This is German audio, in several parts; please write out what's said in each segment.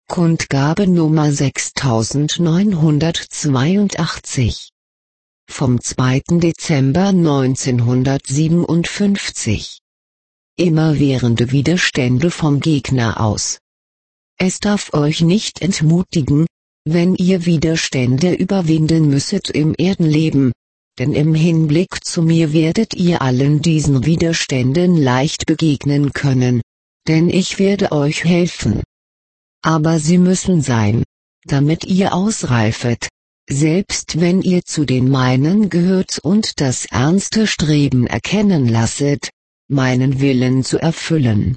Kundgabe Nummer 6982 vom 2. Dezember 1957. Immerwährende Widerstände vom Gegner aus. Es darf euch nicht entmutigen, wenn ihr Widerstände überwinden müsset im Erdenleben, denn im Hinblick zu mir werdet ihr allen diesen Widerständen leicht begegnen können, denn ich werde euch helfen. Aber sie müssen sein, damit ihr ausreifet, selbst wenn ihr zu den meinen gehört und das ernste Streben erkennen lasset, meinen Willen zu erfüllen.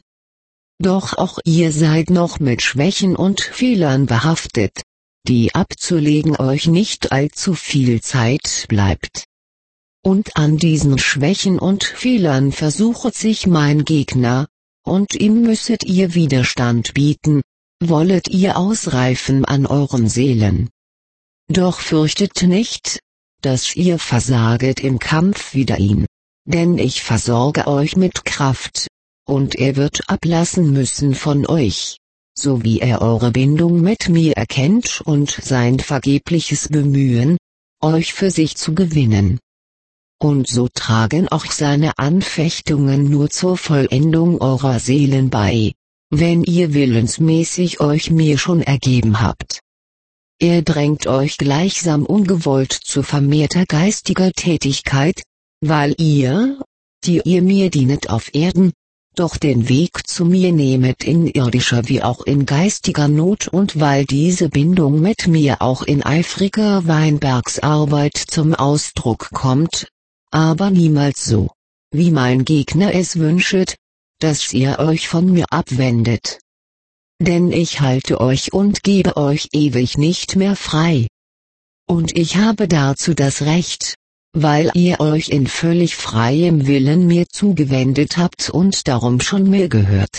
Doch auch ihr seid noch mit Schwächen und Fehlern behaftet, die abzulegen euch nicht allzu viel Zeit bleibt. Und an diesen Schwächen und Fehlern versuchet sich mein Gegner, und ihm müsset ihr Widerstand bieten, wollet ihr ausreifen an euren Seelen. Doch fürchtet nicht, dass ihr versaget im Kampf wider ihn, denn ich versorge euch mit Kraft, und er wird ablassen müssen von euch, so wie er eure Bindung mit mir erkennt und sein vergebliches Bemühen, euch für sich zu gewinnen. Und so tragen auch seine Anfechtungen nur zur Vollendung eurer Seelen bei, wenn ihr willensmäßig euch mir schon ergeben habt. Er drängt euch gleichsam ungewollt zu vermehrter geistiger Tätigkeit, weil ihr, die ihr mir dienet auf Erden, doch den Weg zu mir nehmet in irdischer wie auch in geistiger Not und weil diese Bindung mit mir auch in eifriger Weinbergsarbeit zum Ausdruck kommt, aber niemals so, wie mein Gegner es wünschet, dass ihr euch von mir abwendet. Denn ich halte euch und gebe euch ewig nicht mehr frei. Und ich habe dazu das Recht, weil ihr euch in völlig freiem Willen mir zugewendet habt und darum schon mir gehört.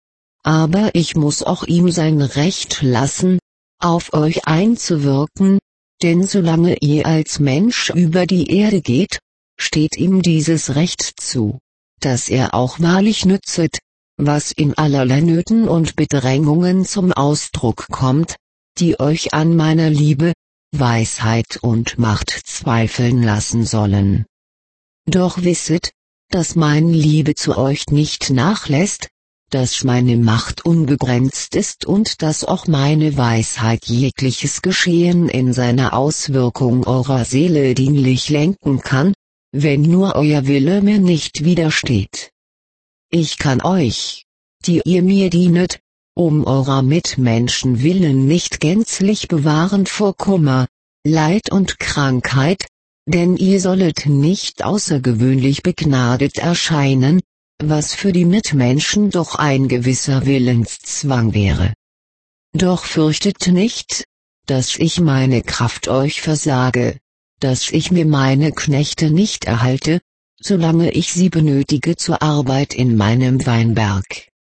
Aber ich muss auch ihm sein Recht lassen, auf euch einzuwirken, denn solange ihr als Mensch über die Erde geht, steht ihm dieses Recht zu, dass er auch wahrlich nützet, was in allerlei Nöten und Bedrängungen zum Ausdruck kommt, die euch an meiner Liebe, Weisheit und Macht zweifeln lassen sollen. Doch wisset, dass meine Liebe zu euch nicht nachlässt, dass meine Macht unbegrenzt ist und dass auch meine Weisheit jegliches Geschehen in seiner Auswirkung eurer Seele dienlich lenken kann, wenn nur euer Wille mir nicht widersteht. Ich kann euch, die ihr mir dienet, um eurer Mitmenschen willen nicht gänzlich bewahren vor Kummer, Leid und Krankheit, denn ihr sollet nicht außergewöhnlich begnadet erscheinen, was für die Mitmenschen doch ein gewisser Willenszwang wäre. Doch fürchtet nicht, dass ich meine Kraft euch versage, dass ich mir meine Knechte nicht erhalte, solange ich sie benötige zur Arbeit in meinem Weinberg.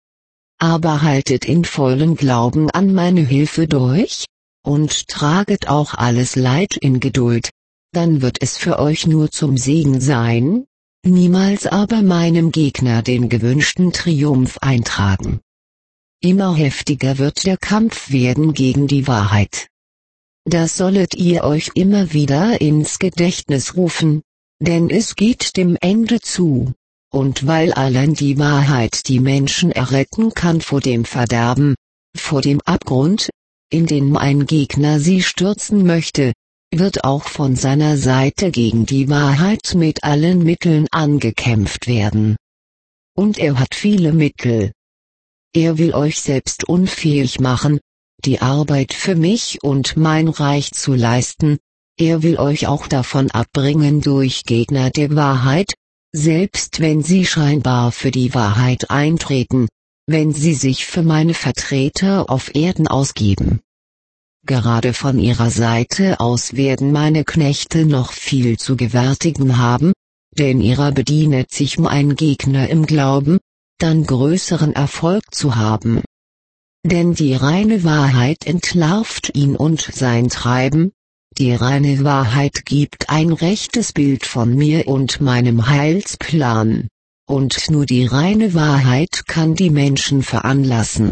Aber haltet in vollem Glauben an meine Hilfe durch, und traget auch alles Leid in Geduld, dann wird es für euch nur zum Segen sein, niemals aber meinem Gegner den gewünschten Triumph eintragen. Immer heftiger wird der Kampf werden gegen die Wahrheit. Das sollet ihr euch immer wieder ins Gedächtnis rufen, denn es geht dem Ende zu, und weil allein die Wahrheit die Menschen erretten kann vor dem Verderben, vor dem Abgrund, in den mein Gegner sie stürzen möchte, wird auch von seiner Seite gegen die Wahrheit mit allen Mitteln angekämpft werden. Und er hat viele Mittel. Er will euch selbst unfähig machen, die Arbeit für mich und mein Reich zu leisten, er will euch auch davon abbringen durch Gegner der Wahrheit, selbst wenn sie scheinbar für die Wahrheit eintreten, wenn sie sich für meine Vertreter auf Erden ausgeben. Gerade von ihrer Seite aus werden meine Knechte noch viel zu gewärtigen haben, denn ihrer bedienet sich mein Gegner im Glauben, dann größeren Erfolg zu haben. Denn die reine Wahrheit entlarvt ihn und sein Treiben, die reine Wahrheit gibt ein rechtes Bild von mir und meinem Heilsplan, und nur die reine Wahrheit kann die Menschen veranlassen,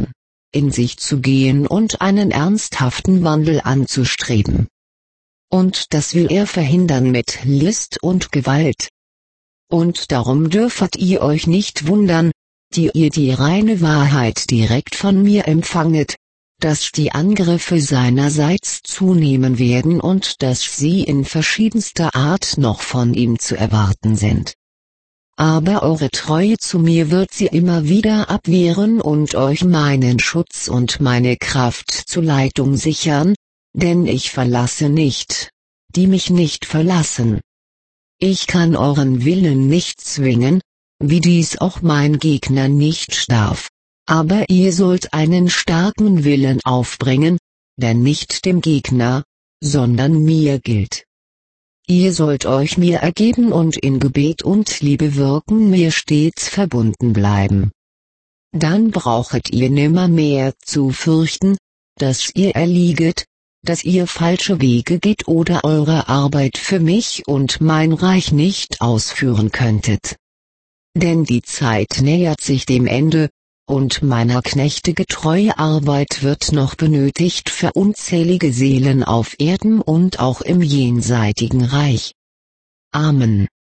in sich zu gehen und einen ernsthaften Wandel anzustreben. Und das will er verhindern mit List und Gewalt. Und darum dürfet ihr euch nicht wundern, die ihr die reine Wahrheit direkt von mir empfanget, dass die Angriffe seinerseits zunehmen werden und dass sie in verschiedenster Art noch von ihm zu erwarten sind. Aber eure Treue zu mir wird sie immer wieder abwehren und euch meinen Schutz und meine Kraft zur Leitung sichern, denn ich verlasse nicht, die mich nicht verlassen. Ich kann euren Willen nicht zwingen, wie dies auch mein Gegner nicht darf, aber ihr sollt einen starken Willen aufbringen, der nicht dem Gegner, sondern mir gilt. Ihr sollt euch mir ergeben und in Gebet und Liebe wirken mir stets verbunden bleiben. Dann brauchet ihr nimmermehr zu fürchten, dass ihr erlieget, dass ihr falsche Wege geht oder eure Arbeit für mich und mein Reich nicht ausführen könntet. Denn die Zeit nähert sich dem Ende, und meiner Knechte getreue Arbeit wird noch benötigt für unzählige Seelen auf Erden und auch im jenseitigen Reich. Amen.